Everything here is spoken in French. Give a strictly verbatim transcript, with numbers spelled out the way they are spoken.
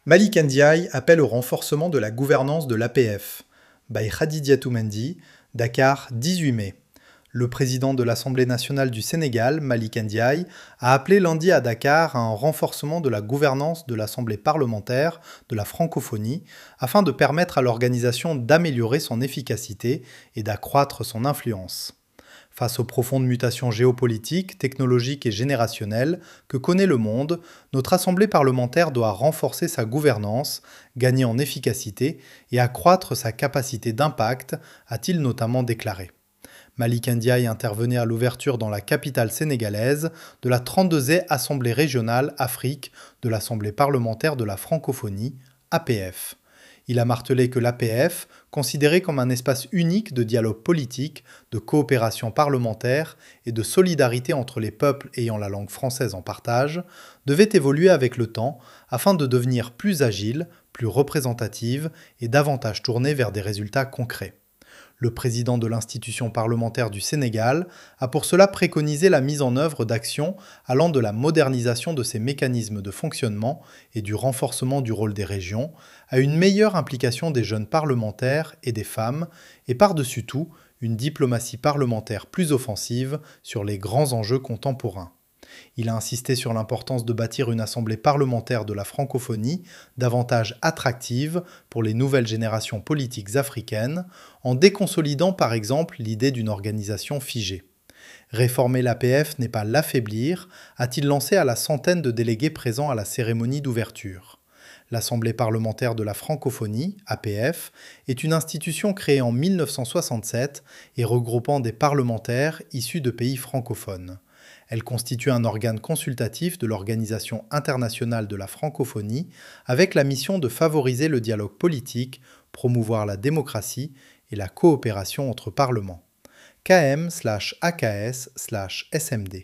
Malik Ndiaye appelle au renforcement de la gouvernance de l'A P F. By Khadidiatou Mendy, Dakar, dix-huit mai. Le président de l'Assemblée nationale du Sénégal, Malik Ndiaye, a appelé lundi à Dakar à un renforcement de la gouvernance de l'Assemblée parlementaire de la francophonie afin de permettre à l'organisation d'améliorer son efficacité et d'accroître son influence. Face aux profondes mutations géopolitiques, technologiques et générationnelles que connaît le monde, notre Assemblée parlementaire doit renforcer sa gouvernance, gagner en efficacité et accroître sa capacité d'impact, a-t-il notamment déclaré. Malik Ndiaye intervenait à l'ouverture dans la capitale sénégalaise de la trente-deuxième Assemblée régionale Afrique de l'Assemblée parlementaire de la francophonie, A P F. Il a martelé que l'A P F, considéré comme un espace unique de dialogue politique, de coopération parlementaire et de solidarité entre les peuples ayant la langue française en partage, devait évoluer avec le temps afin de devenir plus agile, plus représentative et davantage tournée vers des résultats concrets. Le président de l'institution parlementaire du Sénégal a pour cela préconisé la mise en œuvre d'actions allant de la modernisation de ses mécanismes de fonctionnement et du renforcement du rôle des régions à une meilleure implication des jeunes parlementaires et des femmes et par-dessus tout, une diplomatie parlementaire plus offensive sur les grands enjeux contemporains. Il a insisté sur l'importance de bâtir une assemblée parlementaire de la francophonie davantage attractive pour les nouvelles générations politiques africaines, en déconsolidant par exemple l'idée d'une organisation figée. Réformer l'A P F n'est pas l'affaiblir, a-t-il lancé à la centaine de délégués présents à la cérémonie d'ouverture. L'Assemblée parlementaire de la francophonie, A P F, est une institution créée en mille neuf cent soixante-sept et regroupant des parlementaires issus de pays francophones. Elle constitue un organe consultatif de l'Organisation internationale de la francophonie avec la mission de favoriser le dialogue politique, promouvoir la démocratie et la coopération entre parlements. K M slash A K S slash S M D